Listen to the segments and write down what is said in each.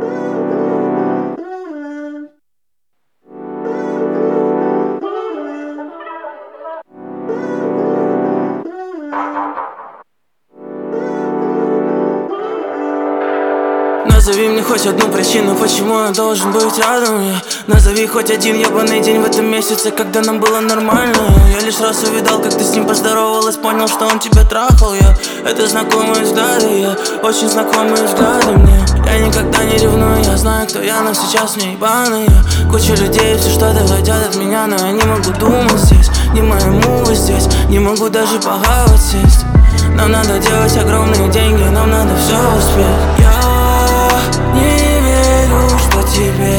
Назови мне хоть одну причину, почему я должен быть рядом. Назови хоть один ебаный день в этом месяце, когда нам было нормально. Я лишь раз увидал, как ты с ним поздоровалась, понял, что он тебя трахал. Это знакомые взгляды, очень знакомые взгляды мне. Я никогда не ревную, я знаю, кто я, но сейчас мне ебаный. Куча людей, все что-то хотят от меня, но я не могу думать здесь. Не мои мувы здесь, не могу даже похавать сесть. Нам надо делать огромные деньги, нам надо все успеть. Я не верю, что тебе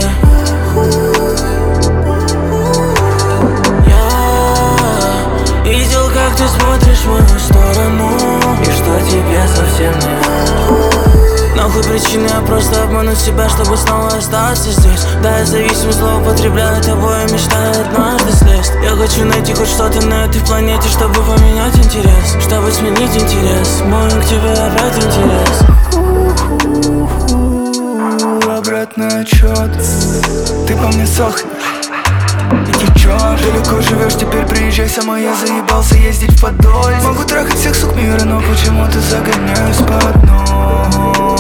я видел, как ты смотришь в мою сторону, и что тебе совсем не нахуй причины, я просто обману себя, чтобы снова остаться здесь. Да, я зависим, злоупотребляю тобой, мечтаю однажды слезть. Я хочу найти хоть что-то на этой планете, чтобы поменять интерес, чтобы сменить интерес, мой к тебе опять интерес. Обратный отчет, ты по мне сохнешь и течешь. Далеко живешь, теперь приезжай сама, я заебался ездить в Подолье. Могу трахать всех сук мира, но почему-то загоняюсь по одной.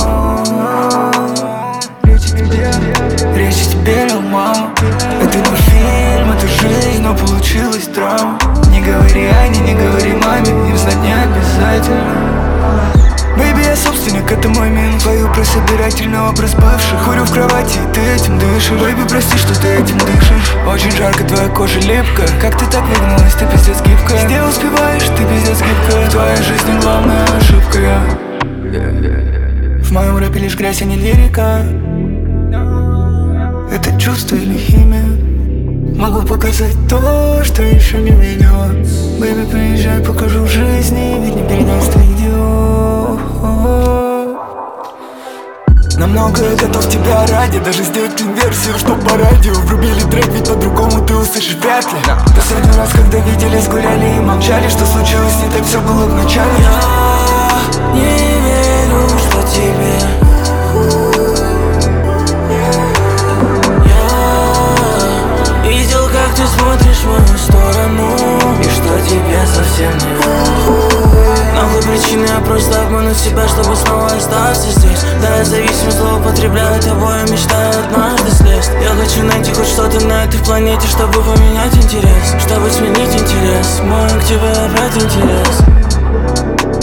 Речь о тебе, лил мама. Это не фильм, это жизнь, но получилась драма. Не говори Ане, не говори маме, им знать не обязательно. Бэйби, я собственник, это мой мин. Пою про собирательный образ бывших. Курю в кровати, и ты этим дышишь. Бэйби, прости, что ты этим дышишь. Очень жарко, твоя кожа липкая. Как ты так выгнулась, ты пиздец гибкая. Везде успеваешь, ты пиздец гибкая. В твоей жизни главная ошибка. В моем рэпе лишь грязь, а не лирика. Это чувство или химия? Могу показать то, что еще не видела. Бэйби, приезжай, покажу в жизни, ведь не передаст видео. На многое готов тебя ради, даже сделать инверсию, что по радио врубили трек, ведь по-другому ты услышишь вряд ли. Последний раз, когда виделись, гуляли и молчали, что случилось не так, все было в начале. Я не верю, что тебе я видел, как ты смотришь в мою сторону, и что тебе совсем не нахуй причины, я просто обману себя, чтобы снова остаться здесь. Да, я зависим, злоупотребляю тобой, мечтаю однажды слезть. Я хочу найти хоть что-то на этой планете, чтобы поменять интерес, чтобы сменить интерес, мой к тебе опять интерес.